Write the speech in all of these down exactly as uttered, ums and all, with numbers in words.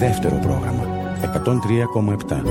Δεύτερο πρόγραμμα εκατόν τρία κόμμα επτά.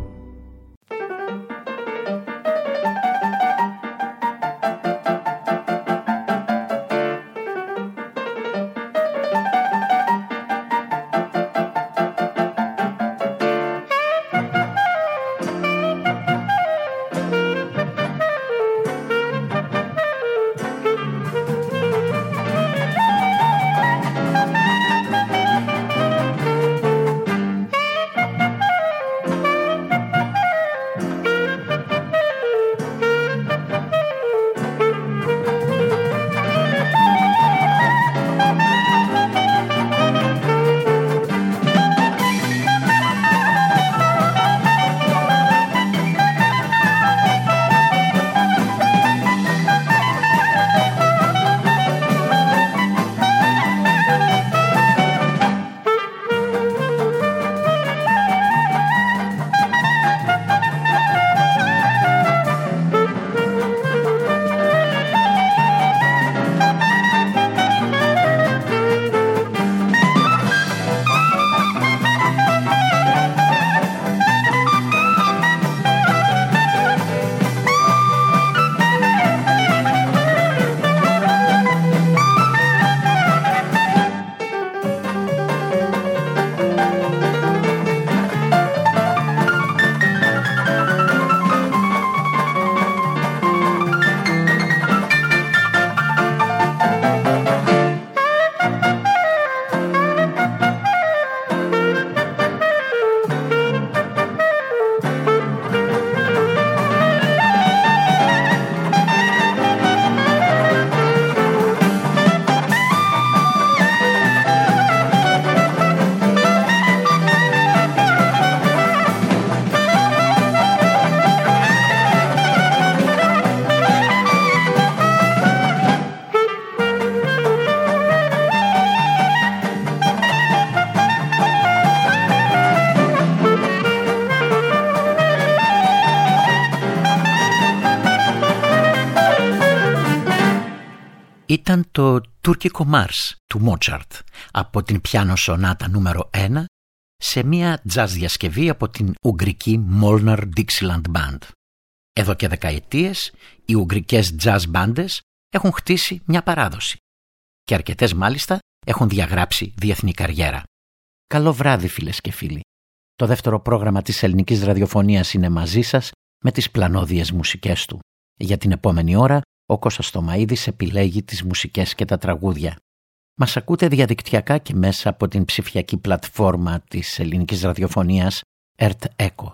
Ήταν το τουρκικό Μάρς του Μότσαρτ από την πιάνο σονάτα νούμερο ένα σε μια jazz διασκευή από την ουγγρική Molnar Dixieland Band. Εδώ και δεκαετίες οι ουγγρικές jazz μπάντες έχουν χτίσει μια παράδοση και αρκετές μάλιστα έχουν διαγράψει διεθνή καριέρα. Καλό βράδυ φίλες και φίλοι. Το δεύτερο πρόγραμμα της ελληνικής ραδιοφωνίας είναι μαζί σας με τις πλανόδιες μουσικές του. Για την επόμενη ώρα ο Κώστας Τωμαΐδης επιλέγει τις μουσικές και τα τραγούδια. Μας ακούτε διαδικτυακά και μέσα από την ψηφιακή πλατφόρμα της ελληνικής ραδιοφωνίας Earth Echo.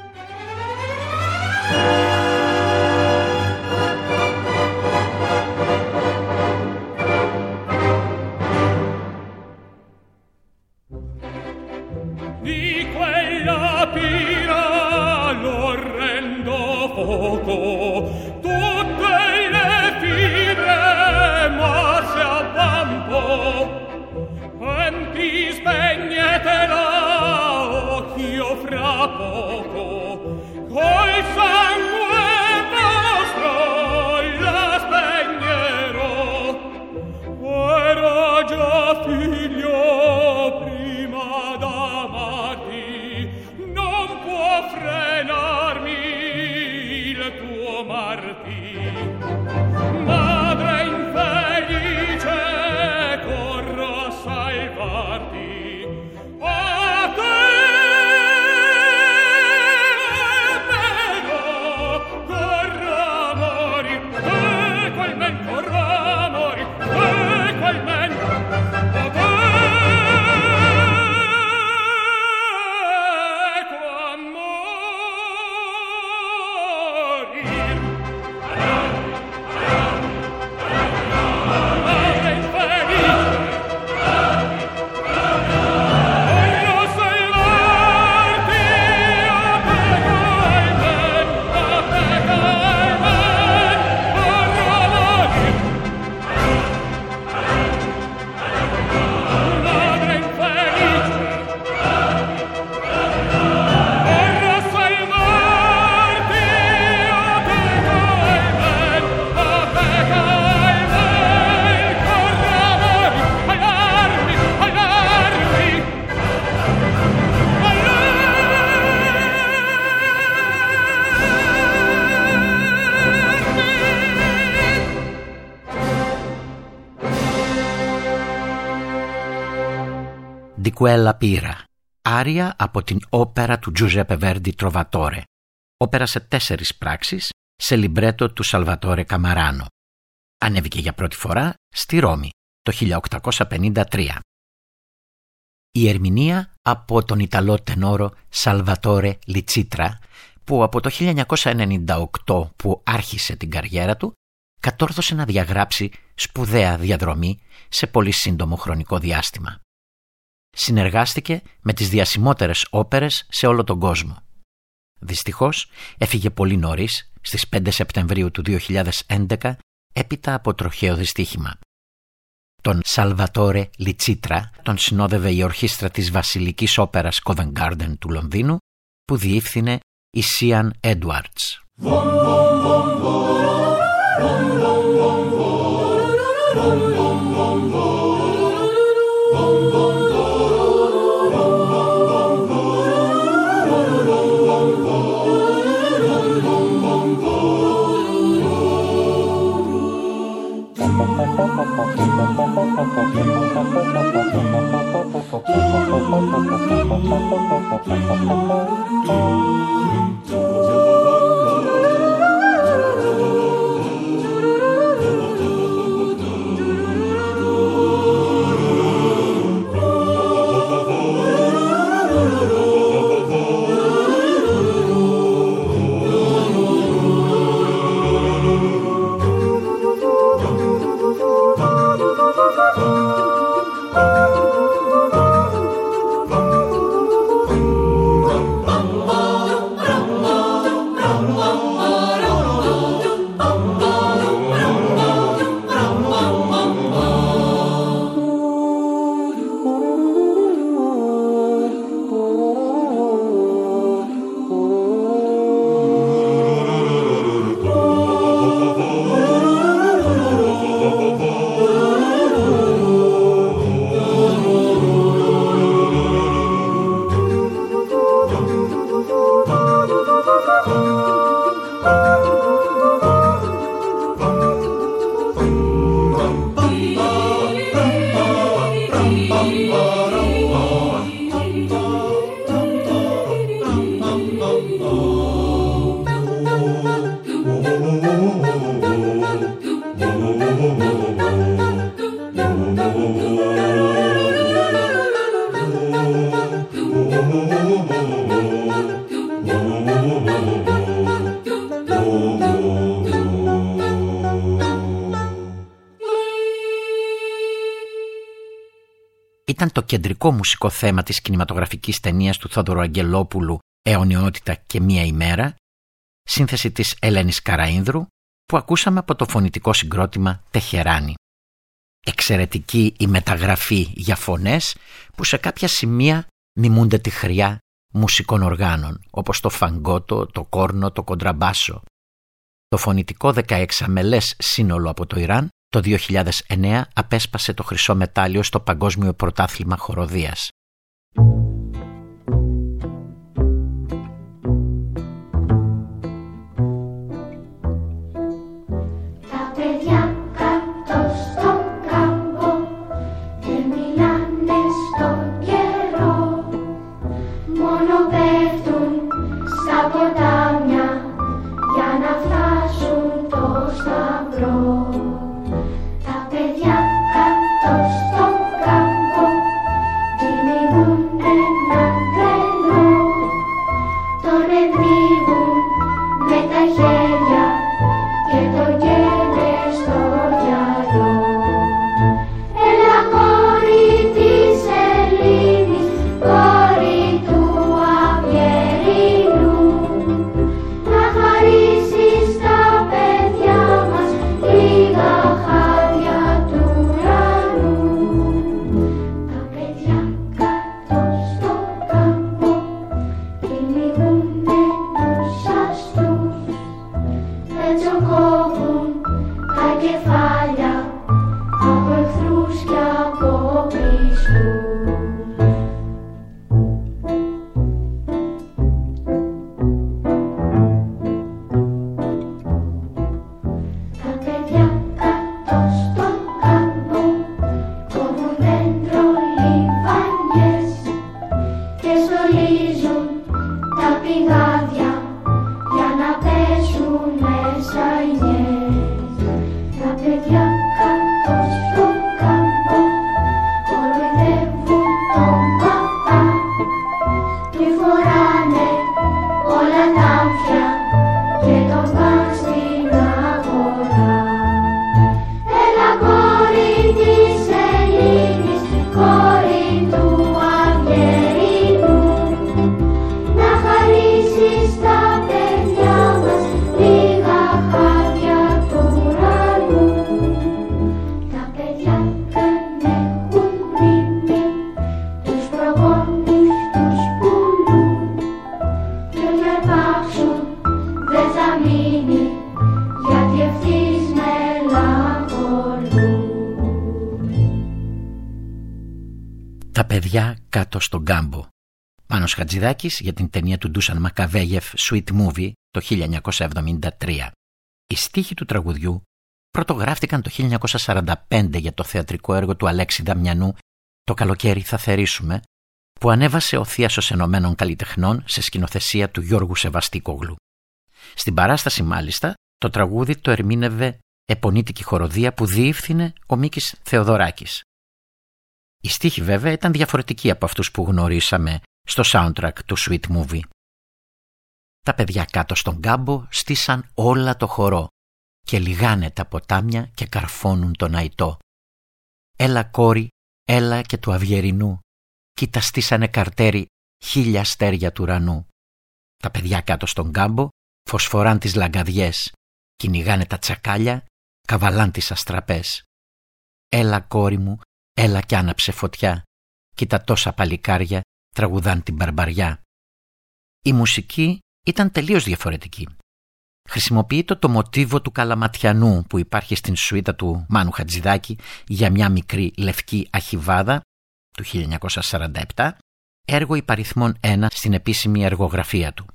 Di quella pira l'orrendo fuoco, tutte le fibre morse a vampo, e ti spegnetela occhio fra poco, col sangue vostro la spegnerò, era già figlio prima d'amarti, non può frenarmi il tuo martir. Madre infelice, corro a salvarti, a te Di quella pira, άρια από την όπερα του Τζουζέπε Βέρντι Τροβατόρε, όπερα σε τέσσερις πράξεις, σε λιμπρέτο του Σαλβατόρε Καμαράνο. Ανέβηκε για πρώτη φορά στη Ρώμη το χίλια οκτακόσια πενήντα τρία. Η ερμηνεία από τον Ιταλό τενόρο Σαλβατόρε Λιτσίτρα, που από το χίλια εννιακόσια ενενήντα οκτώ που άρχισε την καριέρα του, κατόρθωσε να διαγράψει σπουδαία διαδρομή σε πολύ σύντομο χρονικό διάστημα. Συνεργάστηκε με τις διασημότερες όπερες σε όλο τον κόσμο. Δυστυχώς έφυγε πολύ νωρίς, στις πέντε Σεπτεμβρίου του δύο χιλιάδες έντεκα, έπειτα από τροχαίο δυστύχημα. Τον Σαλβατόρε Λιτσίτρα τον συνόδευε η ορχήστρα της Βασιλικής Όπερας Covent Garden του Λονδίνου, που διεύθυνε η Σίαν Έντουαρτς. Ήταν το κεντρικό μουσικό θέμα της κινηματογραφικής ταινίας του Θόδωρου Αγγελόπουλου «Αιωνιότητα και μία ημέρα», σύνθεση της Ελένης Καραΐνδρου, που ακούσαμε από το φωνητικό συγκρότημα Τεχεράνη. Εξαιρετική η μεταγραφή για φωνές που σε κάποια σημεία μιμούνται τη χρειά μουσικών οργάνων, όπως το φαγκότο, το κόρνο, το κοντραμπάσο. Το φωνητικό δεκαεξαμελές σύνολο από το Ιράν το δύο χιλιάδες εννέα απέσπασε το χρυσό μετάλλιο στο Παγκόσμιο Πρωτάθλημα Χοροδίας. Yeah. Τα παιδιά κάτω στον κάμπο. Πάνος Χατζηδάκης για την ταινία του Ντούσαν Μακαβέγεφ Sweet Movie το χίλια εννιακόσια εβδομήντα τρία. Οι στίχοι του τραγουδιού πρωτογράφτηκαν το χίλια εννιακόσια σαράντα πέντε για το θεατρικό έργο του Αλέξη Δαμιανού «Το καλοκαίρι θα θερήσουμε», που ανέβασε ο Θίασος Ενωμένων Καλλιτεχνών σε σκηνοθεσία του Γιώργου Σεβαστίκογλου. Στην παράσταση μάλιστα το τραγούδι το ερμήνευε επωνύτικη χοροδία που διεύθυνε ο Μίκης Θεοδωράκης. Οι στίχοι βέβαια ήταν διαφορετικοί από αυτούς που γνωρίσαμε στο soundtrack του Sweet Movie. Τα παιδιά κάτω στον κάμπο στήσαν όλα το χορό και λιγάνε τα ποτάμια και καρφώνουν τον αϊτό. Έλα κόρη, έλα και του Αυγερινού, κοίτα στήσανε καρτέρι χίλια αστέρια του ουρανού. Τα παιδιά κάτω στον κάμπο φωσφοράν τις λαγκαδιές, κυνηγάνε τα τσακάλια, καβαλάν τις αστραπές. Έλα κόρη μου, έλα κι άναψε φωτιά, κοίτα τόσα παλικάρια τραγουδάν την μπαρμπαριά. Η μουσική ήταν τελείως διαφορετική. Χρησιμοποιείται το μοτίβο του Καλαματιανού που υπάρχει στην σουίτα του Μάνου Χατζηδάκη για μια μικρή λευκή αχιβάδα του χίλια εννιακόσια σαράντα επτά, έργο υπαριθμών ένα στην επίσημη εργογραφία του.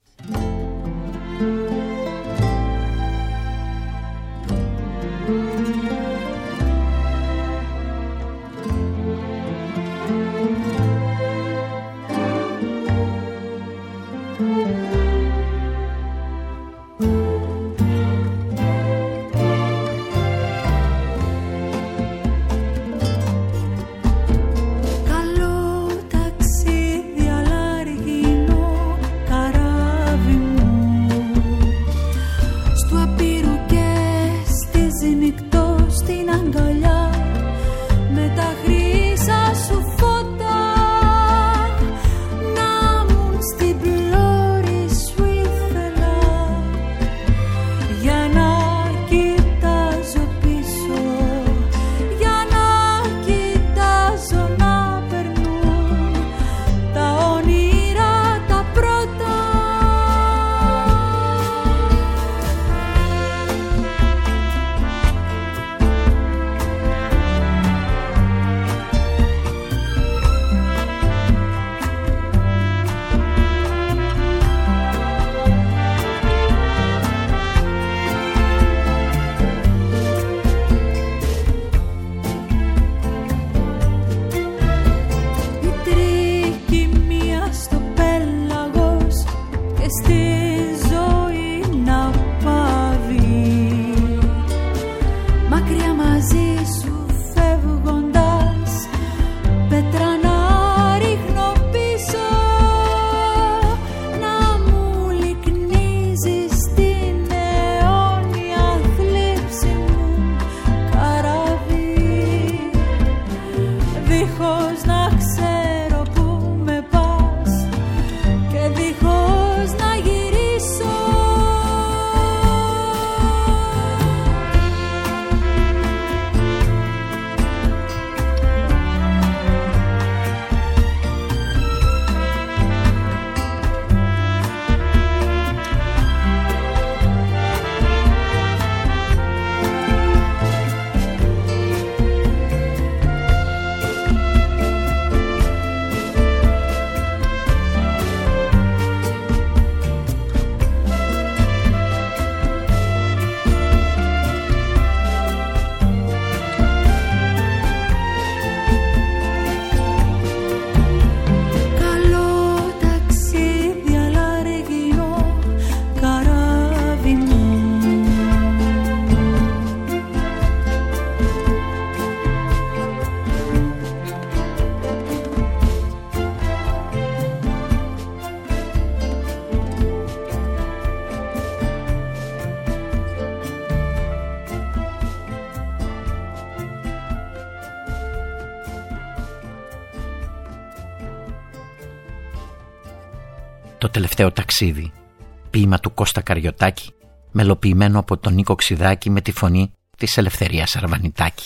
Το τελευταίο ταξίδι, ποίημα του Κώστα Καριωτάκη, μελοποιημένο από τον Νίκο Ξιδάκη με τη φωνή της Ελευθερίας Αρβανιτάκη.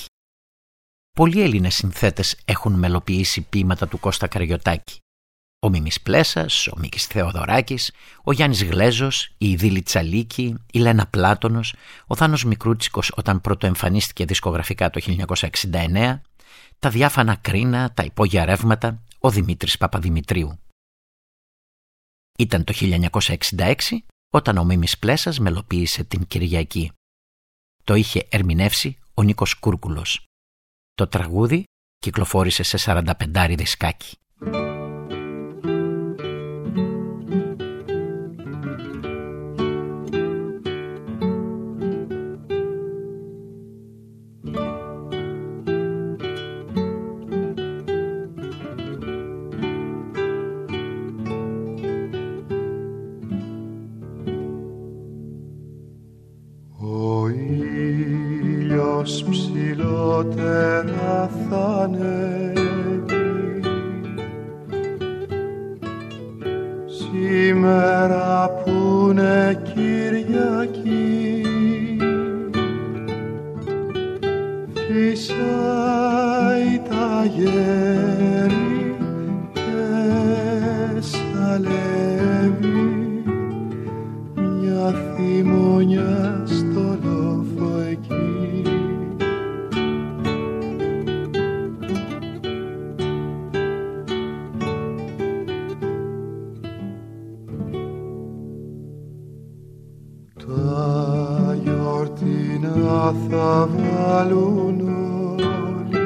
Πολλοί Έλληνες συνθέτες έχουν μελοποιήσει ποίηματα του Κώστα Καριωτάκη. Ο Μίμης Πλέσας, ο Μίκης Θεοδωράκης, ο Γιάννης Γλέζος, η Ιδίλη Τσαλίκη, η Λένα Πλάτωνος, ο Θάνος Μικρούτσικος όταν πρωτοεμφανίστηκε δισκογραφικά το χίλια εννιακόσια εξήντα εννέα, τα διάφανα κρίνα, τα υπόγεια ρεύματα, ο Δημήτρης Παπαδημητρίου. Ήταν το χίλια εννιακόσια εξήντα έξι όταν ο Μίμης Πλέσας μελοποίησε την Κυριακή. Το είχε ερμηνεύσει ο Νίκος Κούρκουλος. Το τραγούδι κυκλοφόρησε σε σαρανταπεντάρι δισκάκι. Ψηλότερα θα ανέβει σήμερα που είναι Κυριακή, φυσάει τα γέρη και σαλεύει μια θυμονιά στο λόφο εκεί. Θα βάλουν όλοι,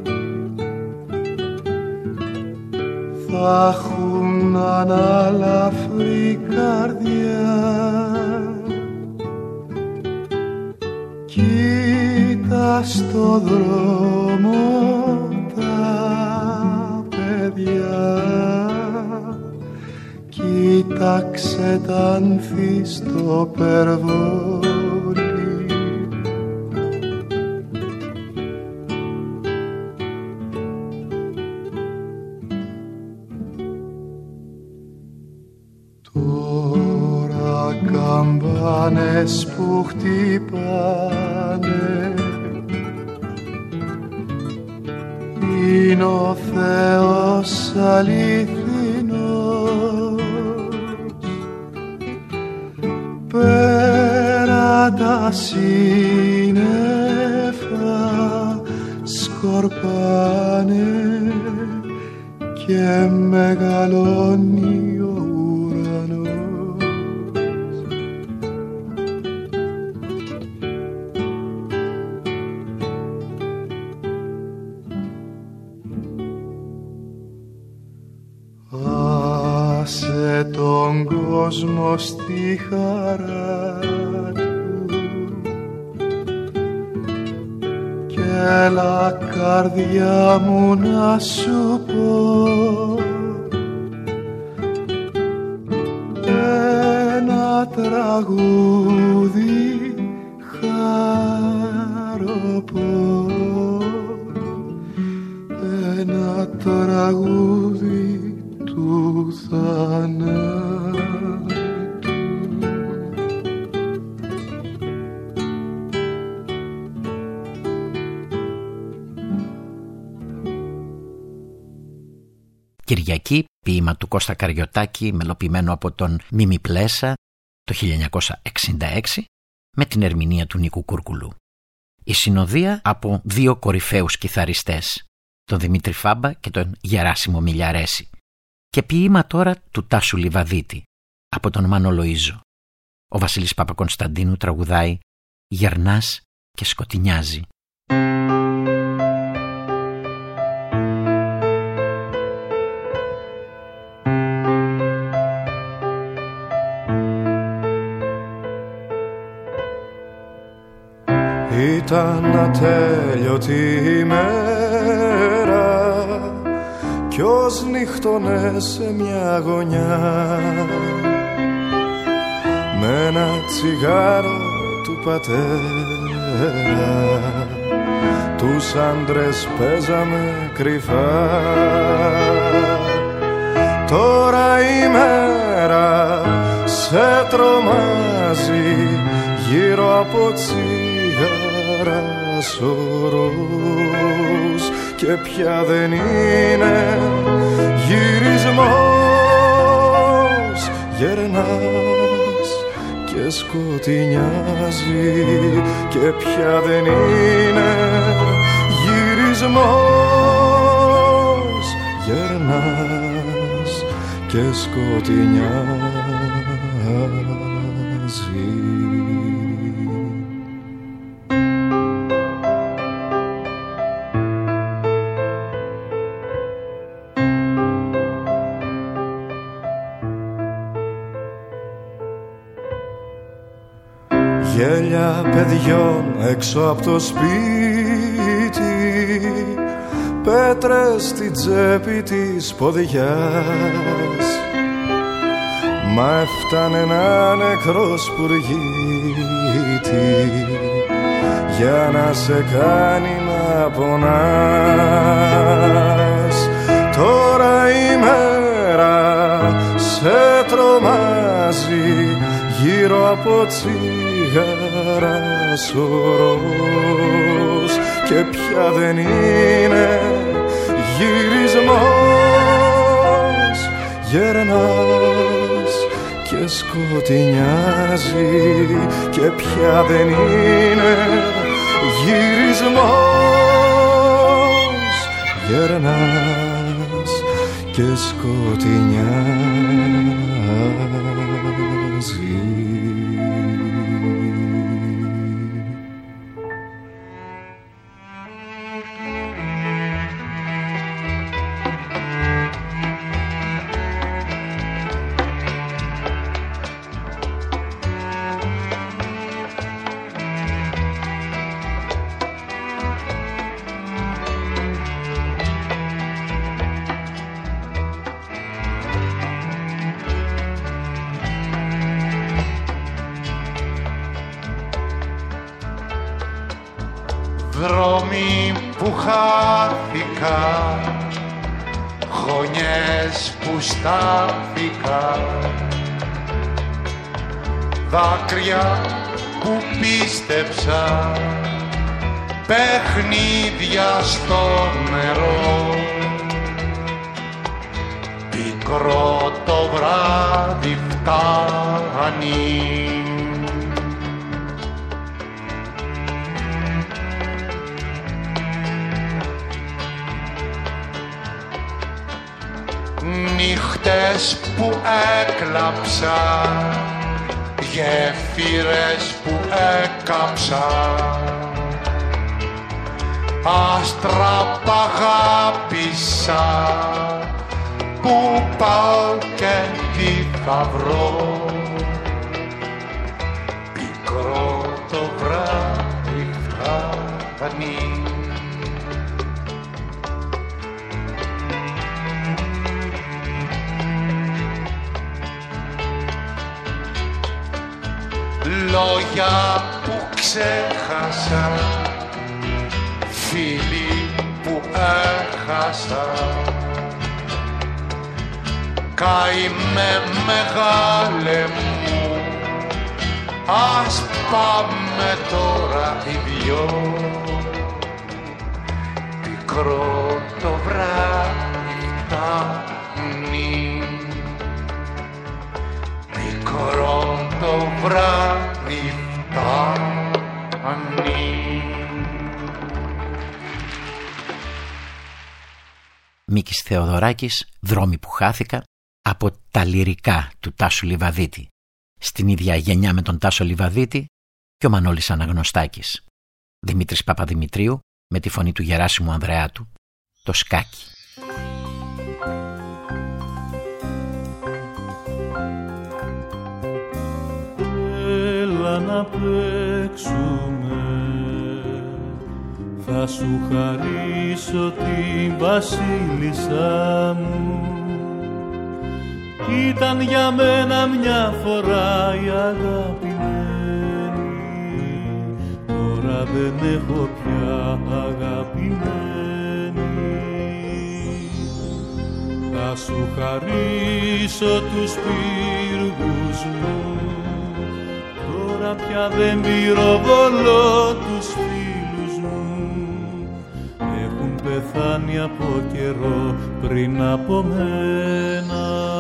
θα έχουν αναλαφρή καρδιά. Κοίτα στο δρόμο τα παιδιά, κοίταξε τα άνθη στο περβόλι. Καμπάνες που χτυπάνε, είναι ο Θεός αληθινός. Πέρα τα σύννεφα σκορπάνε και μεγαλώνει ο ουρανός. Άσε τον κόσμο στη χαρά του κι έλα καρδιά μου να σου πω ένα τραγούδι χαροπό, ένα τραγούδι του θανάτου. Κυριακή, ποίημα του Κώστα Καριωτάκη, μελοποιημένο από τον Μίμη Πλέσα το χίλια εννιακόσια εξήντα έξι με την ερμηνεία του Νίκου Κούρκουλου. Η συνοδεία από δύο κορυφαίους κιθαριστές, τον Δημήτρη Φάμπα και τον Γεράσιμο Μιλιαρέση, και ποίημα τώρα του Τάσου Λιβαδίτη από τον Μάνο Λοΐζο. Ο Βασίλης Παπακωνσταντίνου τραγουδάει «Γερνάς και σκοτεινιάζει». Ήταν ατέλειωτη ημέρα κι ως νύχτωνε σε μια γωνιά με ένα τσιγάρο του πατέρα. Τους άντρες παίζαμε κρυφά. Τώρα η μέρα σε τρομάζει γύρω από τσιγάρα σωρός και πια δεν είναι γυρισμός. Γερνάς και σκοτεινιάζει και πια δεν είναι γυρισμός. γερνάς και σκοτεινιάζει. Γέλια παιδιών έξω από το σπίτι, πέτρες στην τσέπη της ποδιάς. Μα έφτανε ένα νεκρό σπουργίτη για να σε κάνει να πονάς. Τώρα η μέρα σε τρομάζει γύρω από τσιγάρα σωρός και πια δεν είναι γυρισμός. Γερνάς και σκοτεινιάζει και πια δεν είναι γυρισμός. Γερνάς και σκοτεινιάζει. Δρόμοι που χάθηκα, γωνιές που στάθηκα, δάκρυα που πίστεψα, παιχνίδια στο νερό. Πικρό το βράδυ φτάνει, νύχτες που έκλαψα, γέφυρες που έκαψα, άστρα π' αγάπησα, πού πάω και τι θα βρω. Πικρό το βράδυ φτάνει, λόγια που ξέχασα, φίλοι που έχασα, καημέ μεγάλε μου, ας πάμε τώρα οι δυο. Πικρό το βράδυ φτάνει, πικρό το βράδυ φτάνει. Μίκης Θεοδωράκης, «Δρόμοι που χάθηκα», από τα λυρικά του Τάσου Λιβαδίτη. Στην ίδια γενιά με τον Τάσο Λιβαδίτη και ο Μανώλης Αναγνωστάκης. Δημήτρης Παπαδημητρίου με τη φωνή του Γεράσιμου Ανδρεάτου, το σκάκι. Έλα να παίξουμε, θα σου χαρίσω την βασίλισσά μου. Ήταν για μένα μια φορά η αγαπημένη, τώρα δεν έχω πια αγαπημένη. Θα σου χαρίσω τους πύργους μου, τώρα πια δεν πυροβολώ τους φίλους μου. Έχουν πεθάνει από καιρό πριν από μένα.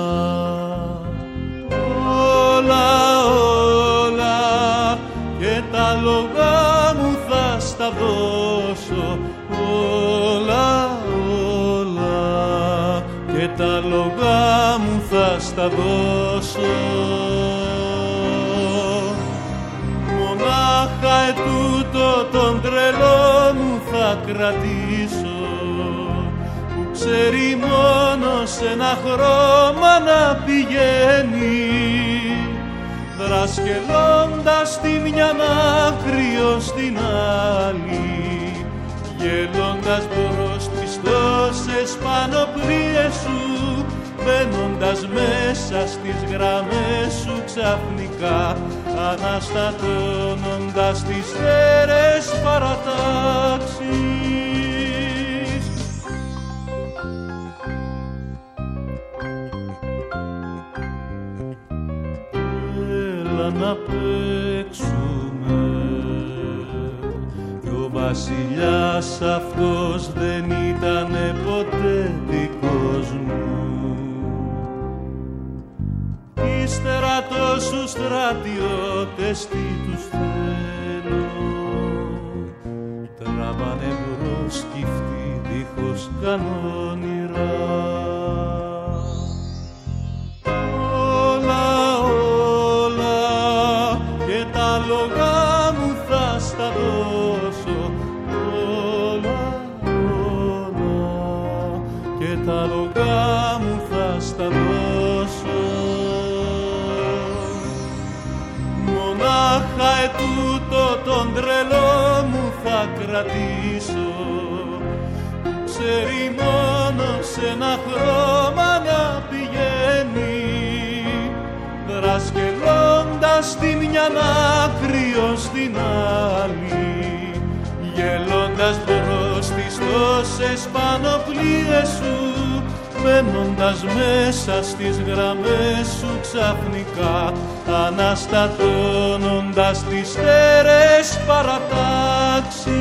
Όλα, όλα και τα λογά μου θα στα δώσω. Όλα, όλα τα λογά μου θα στα δώσω. Μονάχα ετούτο τον τρελό μου θα κρατήσω, που ξέρει μόνο σε ένα χρώμα να πηγαίνει, δρασκελώντας τη μια άκρη ως την άλλη, γελώντας μπρος πιστώσες πανοπλίες σου, μπαίνοντας μέσα στις γραμμές σου ξαφνικά, αναστατώνοντας τις θέρες παρατάξεις. Έλα να παίξουμε, κι ο βασιλιάς αυτός δεν ήτανε ποτέ δικός μου. Ύστερα τόσους στρατιώτες τι τους θέλω, τραβάνε μπρος κι αυτοί δίχως κανόνιρα. Όλα, όλα και τα λογά μου θα στα δώσω, όλα, όλα και τα λογά μου θα στα δώσω. Μονάχα ετούτο τον τρελό μου θα κρατήσω, που ξέρει μόνο σε ένα χρώμα να πηγαίνει, δρασκελώντας τη μια άκρη ως την άλλη, γελώντας μπρος τις τόσες πανοπλίες σου, μπαίνοντας μέσα στις γραμμές σου ξαφνικά, αναστατώνοντας τις θέρες παρατάξεις.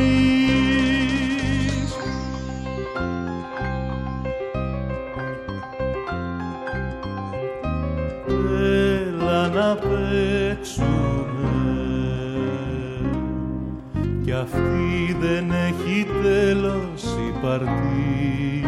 Έλα να παίξουμε, κι αυτή δεν έχει τέλος η παρτίδα.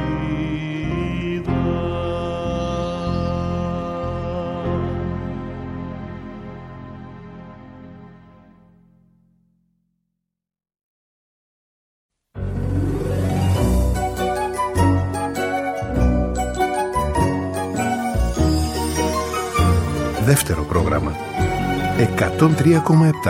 Δεύτερο πρόγραμμα εκατόν τρία κόμμα επτά.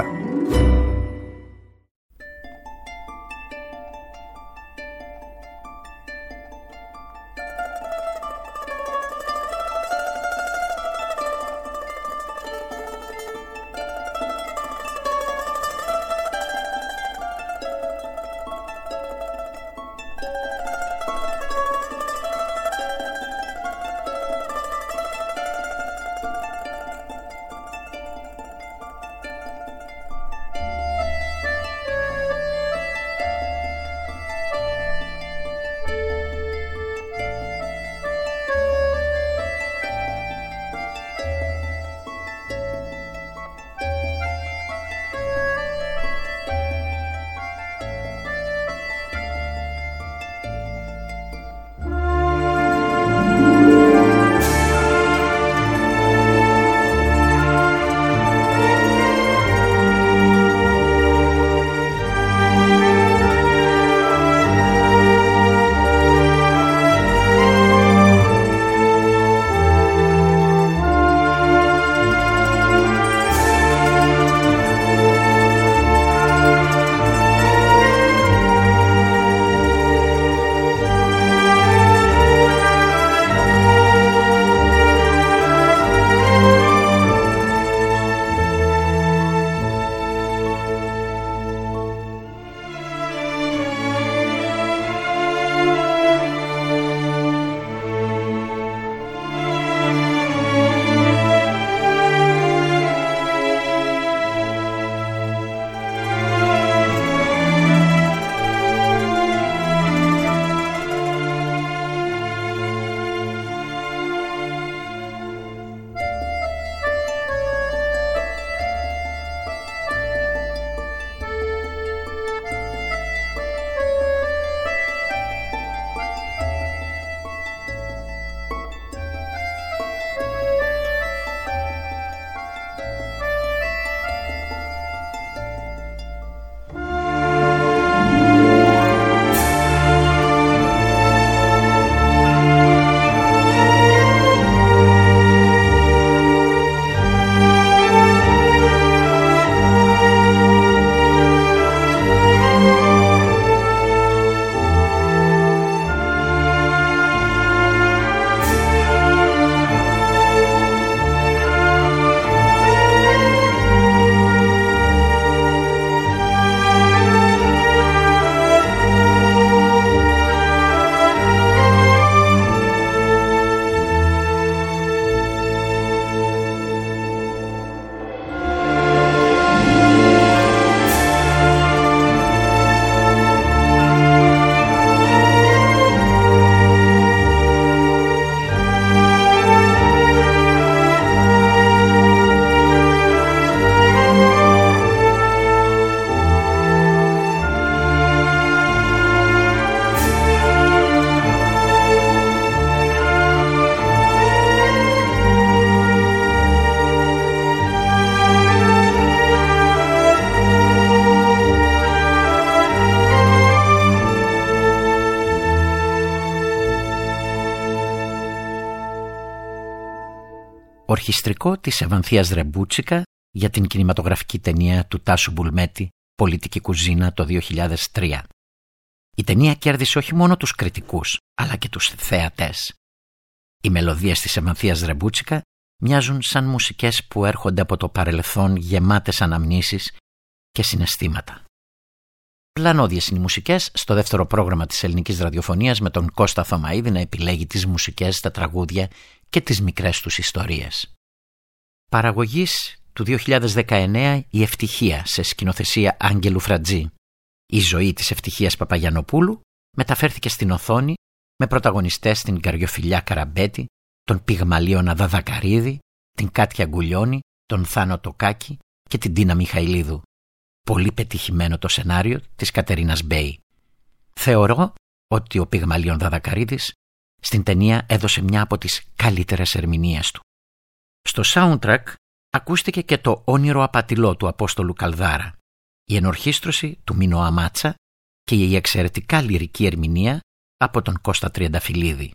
ορχιστρικό της Ευανθίας Ρεμπούτσικα για την κινηματογραφική ταινία του Τάσου Μπουλμέτη «Πολιτική κουζίνα» το δύο χιλιάδες τρία. Η ταινία κέρδισε όχι μόνο τους κριτικούς, αλλά και τους θεατές. Οι μελωδίες της Ευανθίας Ρεμπούτσικα μοιάζουν σαν μουσικές που έρχονται από το παρελθόν, γεμάτες αναμνήσεις και συναισθήματα. Πλανώδιες είναι οι μουσικές στο δεύτερο πρόγραμμα της ελληνικής ραδιοφωνίας, με τον Κώστα Θωμαίδη να επιλέγει τις μουσικές, τα τραγούδια και τις μικρές τους ιστορίες. Παραγωγής του δύο χιλιάδες δεκαεννέα η Ευτυχία, σε σκηνοθεσία Άγγελου Φρατζή. Η ζωή της Ευτυχίας Παπαγιαννοπούλου μεταφέρθηκε στην οθόνη με πρωταγωνιστές την Καριοφιλιά Καραμπέτη, τον Πυγμαλίωνα Δαδακαρίδη, την Κάτια Γκουλιώνη, τον Θάνο Τοκάκη και την Τίνα Μιχαηλίδου. Πολύ πετυχημένο το σενάριο της Κατερίνας Μπέη. Θεωρώ ότι ο Πυγμαλίων Δαδακαρίδης στην ταινία έδωσε μια από τις καλύτερες ερμηνείες του. Στο soundtrack ακούστηκε και το «Όνειρο απατηλό» του Απόστολου Καλδάρα, η ενορχίστρωση του Μίνο Αμάτσα και η εξαιρετικά λυρική ερμηνεία από τον Κώστα Τριανταφυλλίδη.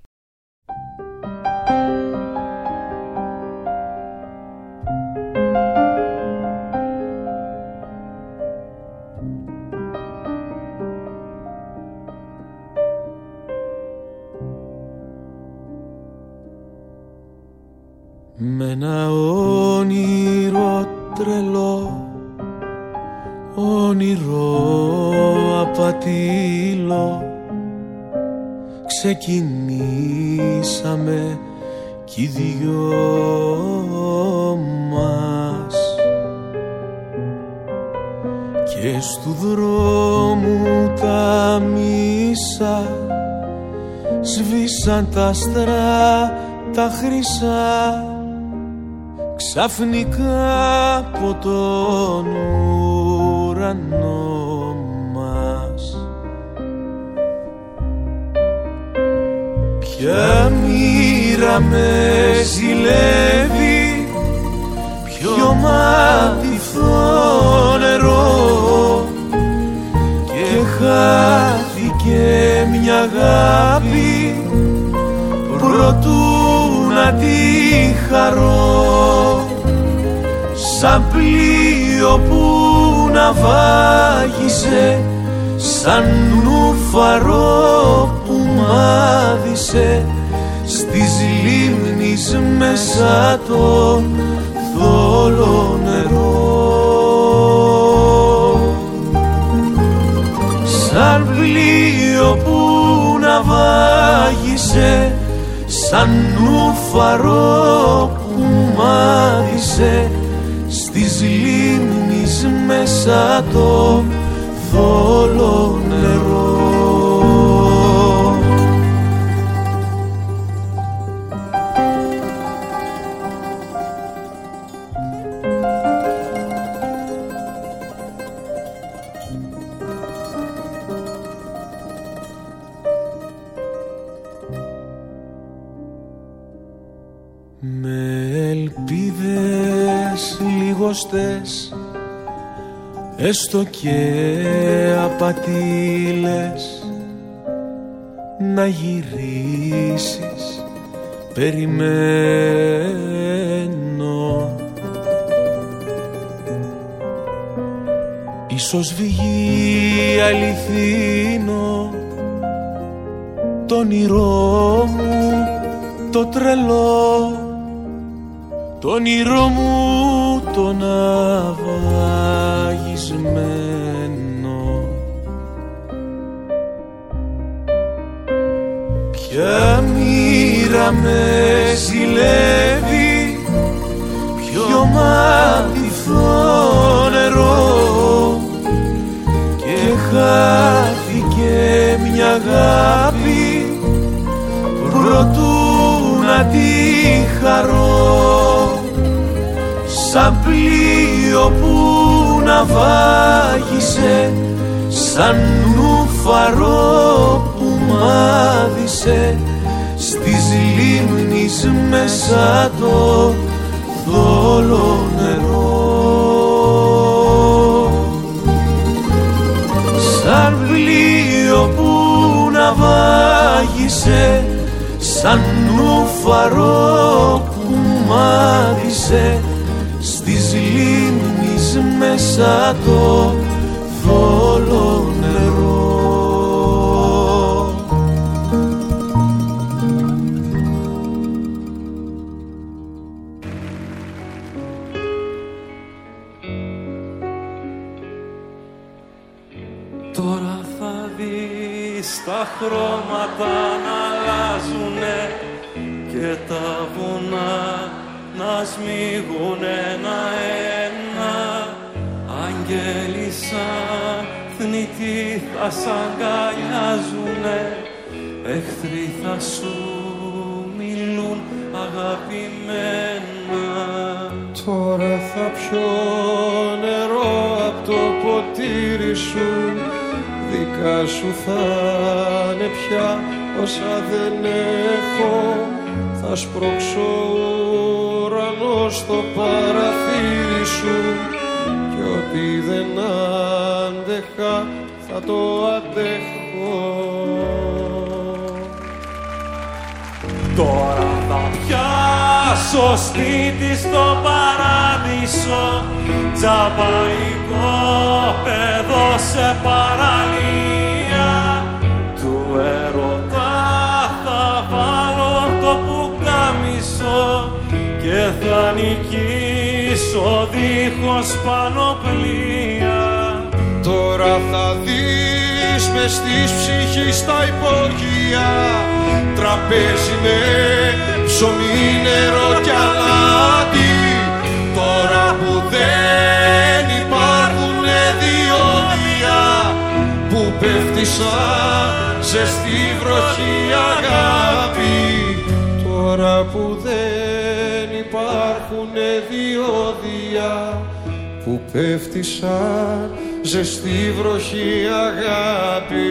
Με ένα όνειρο τρελό, όνειρο απατήλο, ξεκινήσαμε κι οι δυο μας, και στου δρόμου τα μίσα σβήσαν τα άστρα τα χρυσά, ξαφνικά από τον ουρανό μας. Ποια μοίρα με ζηλεύει, ποιο μάτιθο νερό, και χάθηκε μια αγάπη προτού να τη χαρώ, σαν πλοίο που να βάγισε, σαν νουφαρό που μάδισε στις λίμνης μέσα το θόλο νερό. Σαν πλοίο που να βάγισε, σαν νουφαρό που μάδισε στις λίμνης μέσα το θόλο νερό. Με ελπίδες λιγοστές, έστω και απατήλες, να γυρίσεις περιμένω. Ίσως βγει αληθινό το όνειρό μου το τρελό, το όνειρό μου το ναυαγισμένο. Ποια μοίρα με ζηλεύει, ποιο μάτιθο νερό, και χάθηκε μια αγάπη προτού να τη χαρώ, σαν πλοίο που να βάγισε, σαν νουφαρό που μάδισε στις λίμνης μέσα το θόλο νερό. Σαν πλοίο που να βάγισε, σαν νουφαρό που σταμάτησε στις λίμνης μέσα το θόλο νερό. Τώρα θα δεις τα χρώματα να αλλάζουνε και τα βουνά να σμίγουνε ένα-ένα. Άγγελοι σαν θνητοί θα σ' αγκαλιάζουνε, εχθροί θα σου μιλούν αγαπημένα. Τώρα θα πιω νερό απ' το ποτήρι σου, δικά σου θα είναι πια όσα δεν έχω. Θα σπρώξω ουρανό στο παραθύρι σου κι ό,τι δεν άντεχα θα το αντέχω. Τώρα θα πιάσω σπίτι στο παράδεισο, τζαμπαϊκό παιδό σε παραλία. Του έρωτα θα βάλω το πουκάμισο και θα νικήσω δίχως πανοπλία. Τώρα θα δεις μες της ψυχής τα υπόγεια, τραπέζι με ψωμί, νερό κι αλάτι. Τώρα που δεν υπάρχουνε διόδια, που πέφτει σαν ζεστή βροχή αγάπη. Τώρα που δεν υπάρχουνε διόδια, που πέφτει σαν ζεστή βροχή αγάπη.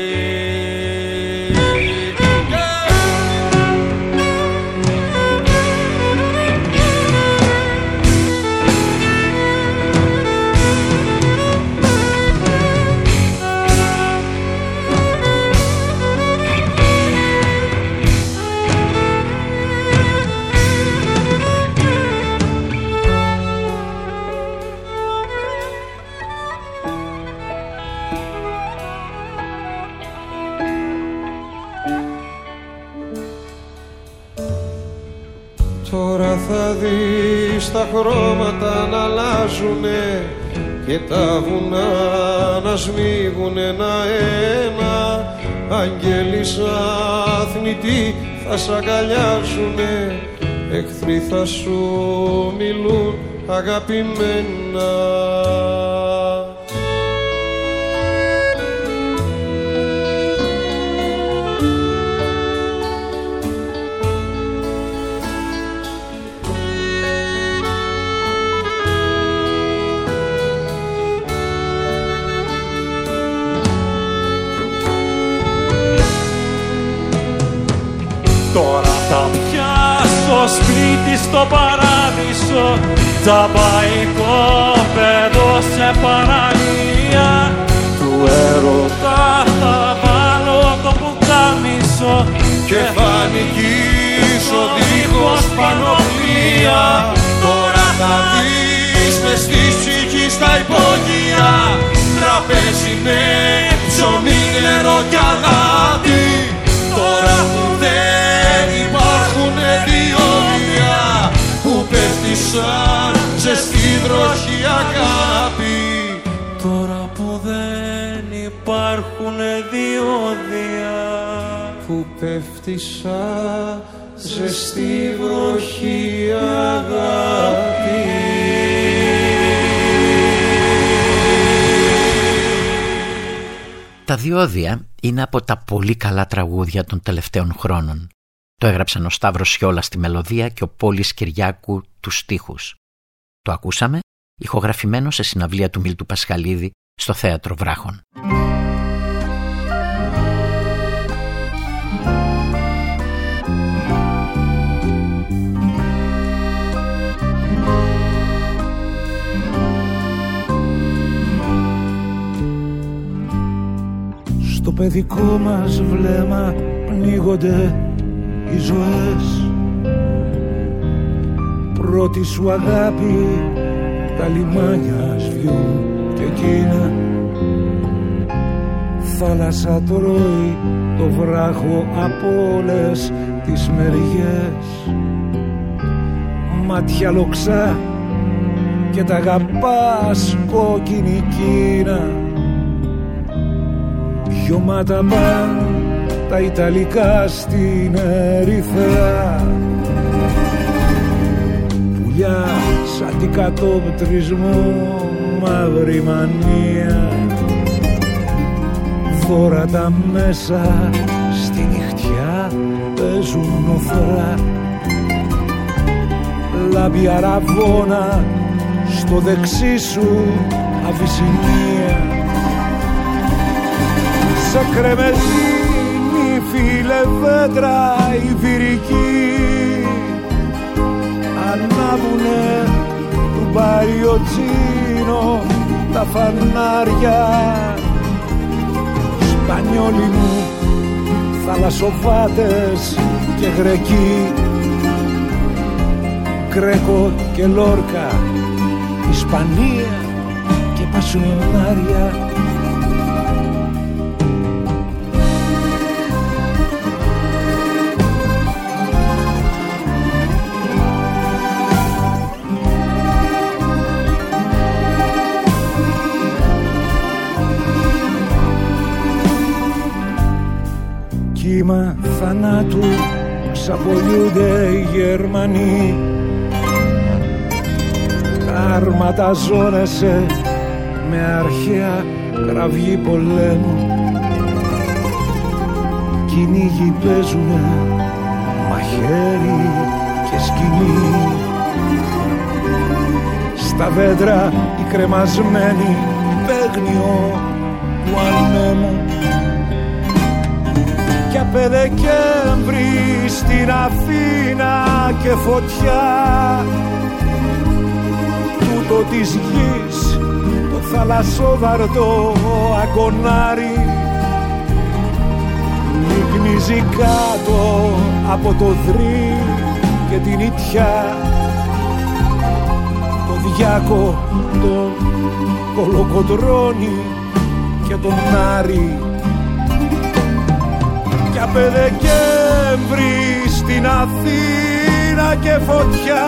Τώρα θα δεις τα χρώματα να αλλάζουνε και τα βουνά να σμίγουνε ένα-ένα. Αγγέλοι σαν θνητοί θα σ' αγκαλιάζουνε, εχθροί θα σου μιλούν αγαπημένα. Τώρα θα πιάσω σπίτι στο παράδεισο, τζαμπαϊκό παιδό σε παραλία. Του έρωτα θα βάλω το πουκάμισο και θα νικήσω δίχως πανοπλία. Τώρα θα δεις μες της ψυχής τα υπόγεια, τραπέζι με ψωμί, νερό κι αλάτι. Τώρα που δεν υπάρχουνε διόδια, που πέφτει σαν ζεστή βροχή αγάπη. Τώρα που δεν υπάρχουνε διόδια, που πέφτει σαν ζεστή βροχή αγάπη. Τα διόδια είναι από τα πολύ καλά τραγούδια των τελευταίων χρόνων. Το έγραψαν ο Σταύρος Σιόλας στη μελωδία και ο Πόλης Κυριάκου τους στίχους. Το ακούσαμε ηχογραφημένο σε συναυλία του Μίλτου Πασχαλίδη στο Θέατρο Βράχων. Στο παιδικό μας βλέμμα πνίγονται οι ζωές, πρώτη σου αγάπη τα λιμάνια σβιούν και εκείνα θάλασσα τρώει το βράχο από όλες τις μεριές. Μάτια λοξά και τα αγαπάς κόκκινη Κίνα. Δυο μάτα παν τα Ιταλικά στην ερυθρά. Πουλιά σαν την κατόπτρισμό μαύρη μανία. Δώρα τα μέσα στη νυχτιά παίζουν οθρά. Λάμπη αραβώνα στο δεξί σου Αβυσσινία. Σε κρεμεζίνη φιλεβέντρα ιβηρική ανάβουνε του Μπαριοτσίνο τα φανάρια. Σπανιόλοι μου θαλασσοβάτες και Γρεκοί, Γκρέκο και Λόρκα, Ισπανία και Πασιονάρια. Κύμα θανάτου ξαπολιούνται οι Γερμανοί. Τα άρματα ζώνεσαι με αρχαία κραυγή πολέμου. Κυνήγοι παίζουνε μαχαίρι και σκηνή. Στα δέντρα οι κρεμασμένοι παίγνιο του ανέμου. Κι απ' Δεκέμβρη στην Αθήνα και φωτιά τούτο της γης το θαλασσόδαρτο αγκονάρι λιγνίζει κάτω από το Δρύ και την Ιτιά το Διάκο, το Κολοκοντρώνη και τον Άρη. Κι απ' Δεκέμβρη στην Αθήνα και φωτιά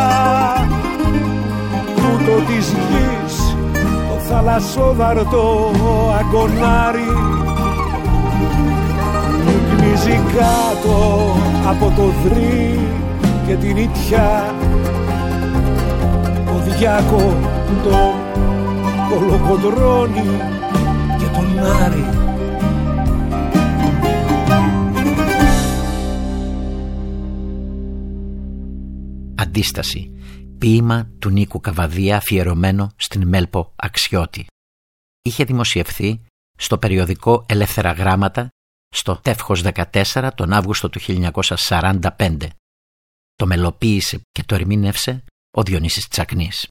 τούτο της γης το θαλασσόδαρτο αγκονάρι λιγνίζει κάτω από το Δρύ και την Ιτιά το Διάκο, το Κολοκοντρώνη και τον Άρη. Αντίσταση, ποίημα του Νίκου Καβαδία αφιερωμένο στην Μέλπο Αξιώτη. Είχε δημοσιευθεί στο περιοδικό Ελεύθερα Γράμματα στο Τεύχος δεκατέσσερα τον Αύγουστο του χίλια εννιακόσια σαράντα πέντε. Το μελοποίησε και το ερμήνευσε ο Διονύσης Τσακνής.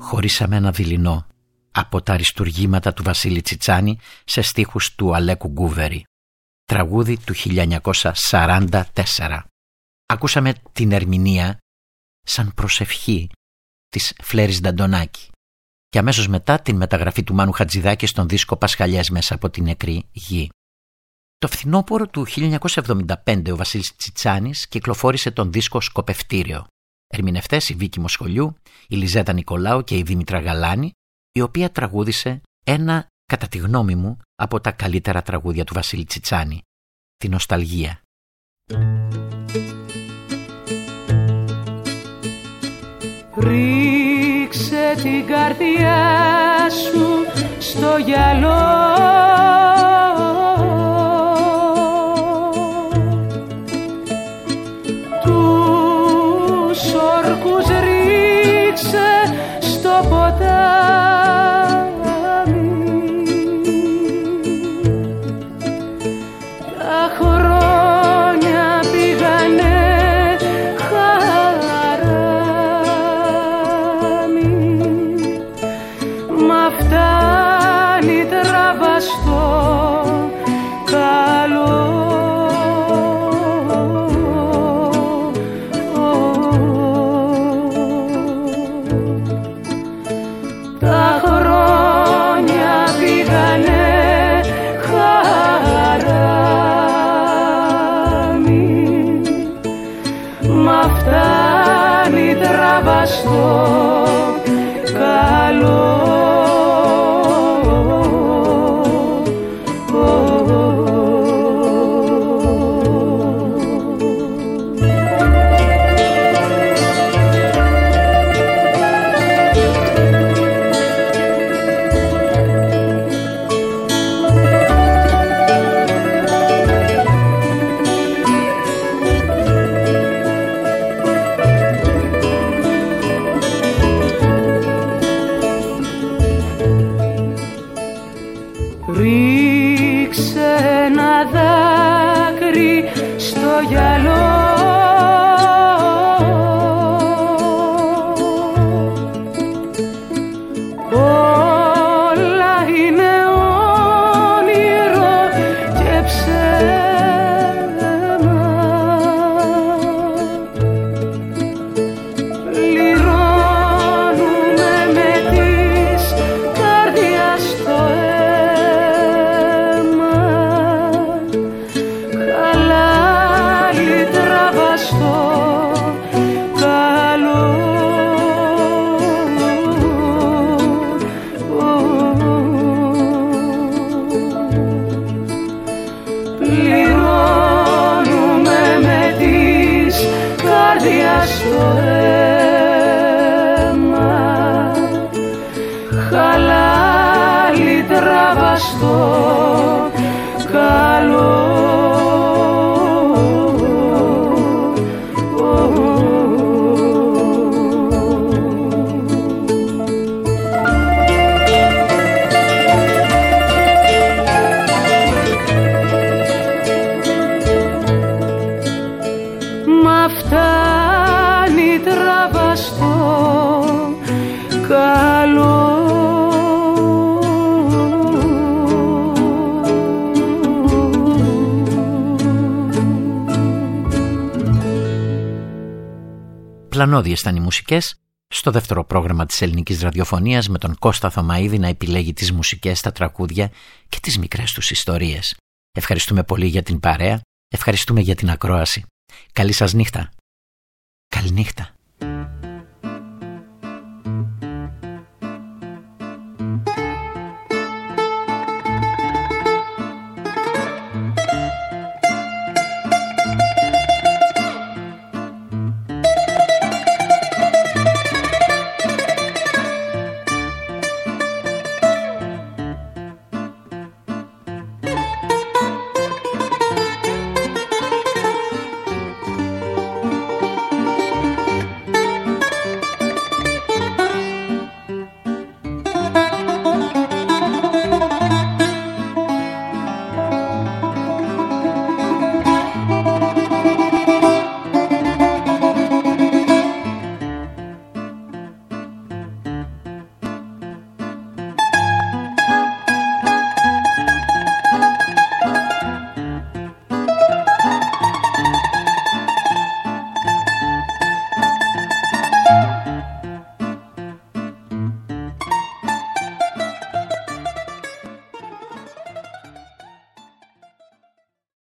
χωρίσαμε ένα δειλινό από τα αριστουργήματα του Βασίλη Τσιτσάνη σε στίχους του Αλέκου Γκούβερη. Τραγούδι του χίλια εννιακόσια σαράντα τέσσερα. Ακούσαμε την ερμηνεία σαν προσευχή της Φλέρης Νταντονάκη και αμέσως μετά την μεταγραφή του Μάνου Χατζηδάκη στον δίσκο Πασχαλιές μέσα από την νεκρή γη. Το φθινόπωρο του χίλια εννιακόσια εβδομήντα πέντε ο Βασίλης Τσιτσάνης κυκλοφόρησε τον δίσκο Σκοπευτήριο. Ερμηνευτές η Βίκη Μοσχολιού, η Λιζέτα Νικολάου και η Δήμητρα Γαλάνη, η οποία τραγούδισε ένα, κατά τη γνώμη μου, από τα καλύτερα τραγούδια του Βασίλη Τσιτσάνη, τη Νοσταλγία. Ρίξε την καρδιά σου στο γυαλό, τους όρκους ρίξε στο ποτάμι, τα χρόνια πήγανε φτάνει τραβαστό καλό. Τα χρόνια πήγανε χαράμι, μα φτάνει τραβαστό καλό. Ρίξε ένα δάκρυ στο γυαλό, όλα είναι όνειρο και ψέμα. Πληρώνουμε με της καρδιάς το στο αίμα, χαλάλι τραβαστό καλό. Μα φτάνει τραβαστό καλό. Πλανώδιες ήταν οι μουσικές στο δεύτερο πρόγραμμα της ελληνικής ραδιοφωνίας, με τον Κώστα Θωμαίδη να επιλέγει τις μουσικές, τα τραγούδια και τις μικρές τους ιστορίες. Ευχαριστούμε πολύ για την παρέα, ευχαριστούμε για την ακρόαση. Καλή σας νύχτα. Καληνύχτα.